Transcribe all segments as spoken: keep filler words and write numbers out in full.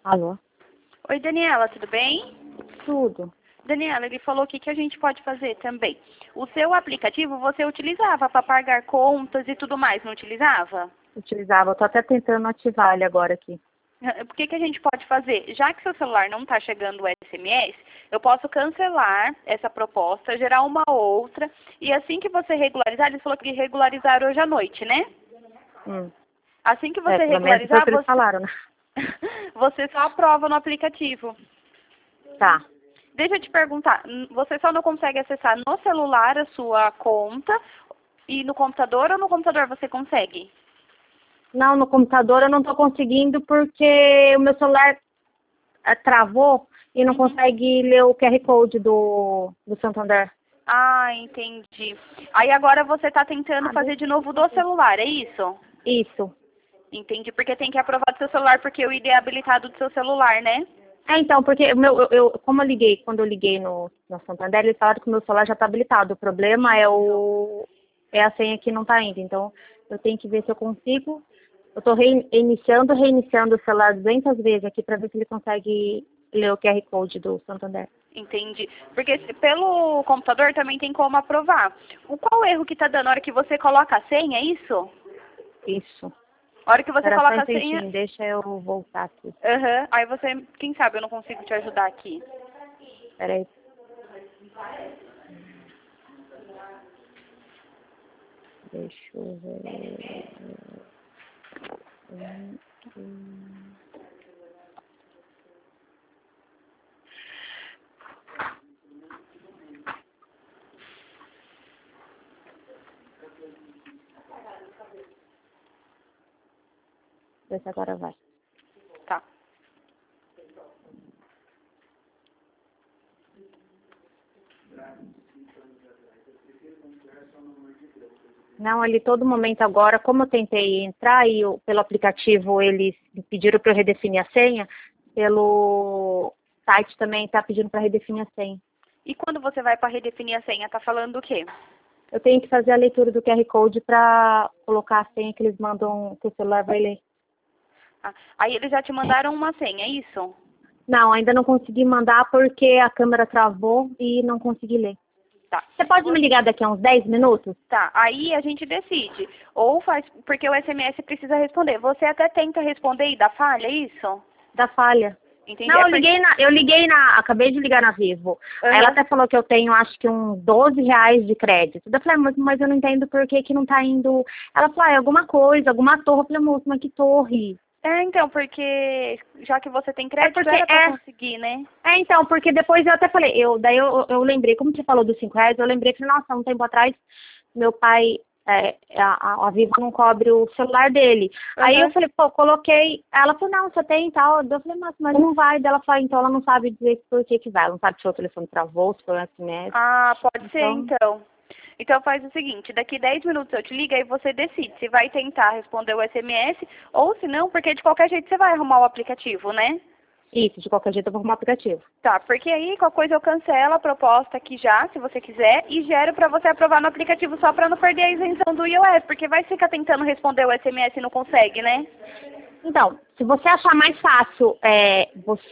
Alô? Oi, Daniela, tudo bem? Tudo. Daniela, ele falou aqui que a gente pode fazer também. O seu aplicativo você utilizava para pagar contas e tudo mais, não utilizava? Utilizava. Eu tô até tentando ativar ele agora aqui. O que, que a gente pode fazer? Já que seu celular não está chegando o S M S, eu posso cancelar essa proposta, gerar uma outra, e assim que você regularizar, ele falou que regularizar hoje à noite, né? Hum. Assim que É, você pelo menos foi o regularizar, que eles você, falaram, né? você só aprova no aplicativo. Tá. Deixa eu te perguntar, n- você só não consegue acessar no celular a sua conta e no computador ou no computador você consegue? Não, no computador eu não tô conseguindo porque o meu celular eh, travou e não Uhum. consegue ler o Q R Code do, do Santander. Ah, entendi. Aí agora você está tentando Ah, fazer de deixa novo do celular, é isso? Isso. Entendi, porque tem que aprovar do seu celular, porque o I D é habilitado do seu celular, né? É, então, porque o meu, eu, eu- como eu liguei, quando eu liguei no, no Santander, eles falaram que o meu celular já tá habilitado. O problema é o é a senha que não tá indo. Então, eu tenho que ver se eu consigo. Eu tô reiniciando, reiniciando o celular duzentas vezes aqui para ver se ele consegue ler o Q R Code do Santander. Entendi. Porque se- pelo computador também tem como aprovar. O qual erro que tá dando? A hora que você coloca a senha, é isso? Isso. A hora que você Era só um coloca a senha, instantinho, deixa eu voltar aqui. aham, aí você, quem sabe eu não consigo te ajudar aqui. Peraí. Deixa eu ver. Hum, hum. Vê se agora vai. Tá. Não, ali todo momento agora, como eu tentei entrar e eu- pelo aplicativo eles me pediram para eu redefinir a senha, pelo site também está pedindo para redefinir a senha. E quando você vai para redefinir a senha, tá falando o quê? Eu tenho que fazer a leitura do Q R Code para colocar a senha que eles mandam, que o celular vai ler. Ah, aí eles já te mandaram uma senha, é isso? Não, ainda não consegui mandar porque a câmera travou e não consegui ler. Tá. Você pode me ligar daqui a uns dez minutos? Tá, aí a gente decide. Ou faz, porque o S M S precisa responder. Você até tenta responder e dá falha, é isso? Da falha. Entendi. Não, É eu por- liguei na, eu liguei na, acabei de ligar na Vivo. Aí ela Aham. até falou que eu tenho, acho que uns doze reais de crédito. Eu falei, mas, mas eu não entendo por que que não tá indo. Ela falou, ah, é alguma coisa, alguma torre. Eu falei, moço, mas que torre? É, então, porque já que você tem É crédito, porque, era pra é, conseguir, né? é então, porque depois eu até falei, eu, daí eu, eu lembrei, como você falou dos cinco reais, eu lembrei que, nossa, um tempo atrás, meu pai, é, a, a a Vivo não cobre o celular dele. Aí eu Aham. falei, pô, coloquei, ela falou, não, você tem e tal. Eu falei, mas, mas não vai. Daí ela falou, então ela não sabe dizer por que que vai. Ela não sabe se o telefone travou, se foi um S M S. Ah, pode ser, Então, então. Então faz o seguinte, daqui dez minutos eu te ligo e você decide se vai tentar responder o S M S ou se não, porque de qualquer jeito você vai arrumar o aplicativo, né? isso, de qualquer jeito eu vou arrumar o aplicativo. Tá, porque aí qualquer coisa eu cancelo a proposta aqui já, se você quiser, e gero pra você aprovar no aplicativo só pra não perder a isenção do iOS, porque vai ficar tentando responder o S M S e não consegue, né? Então, se você achar mais fácil é,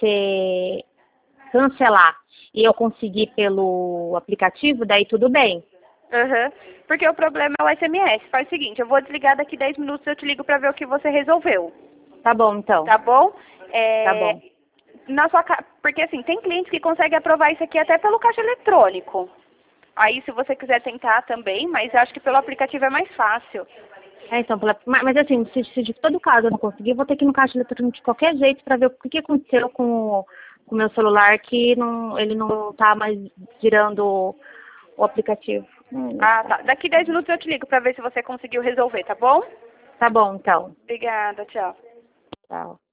você cancelar e eu conseguir pelo aplicativo, daí tudo bem. Aham. Porque o problema é o S M S. Faz o seguinte, eu vou desligar daqui dez minutos e eu te ligo pra ver o que você resolveu. Tá bom, então. Tá bom? Tá É, bom. na sua ca... Porque assim, tem clientes que conseguem aprovar isso aqui até pelo caixa eletrônico. Aí se você quiser tentar também, mas eu acho que pelo aplicativo é mais fácil. É, então, pela- mas, mas assim, se, se de todo caso eu não conseguir, eu vou ter que ir no caixa eletrônico de qualquer jeito para ver o que, que aconteceu com o com o meu celular, que não, ele não tá mais girando o, o aplicativo. Hum, Ah, tá. Daqui dez minutos eu te ligo pra ver se você conseguiu resolver, tá bom? Tá bom, então. Obrigada, tchau. Tchau.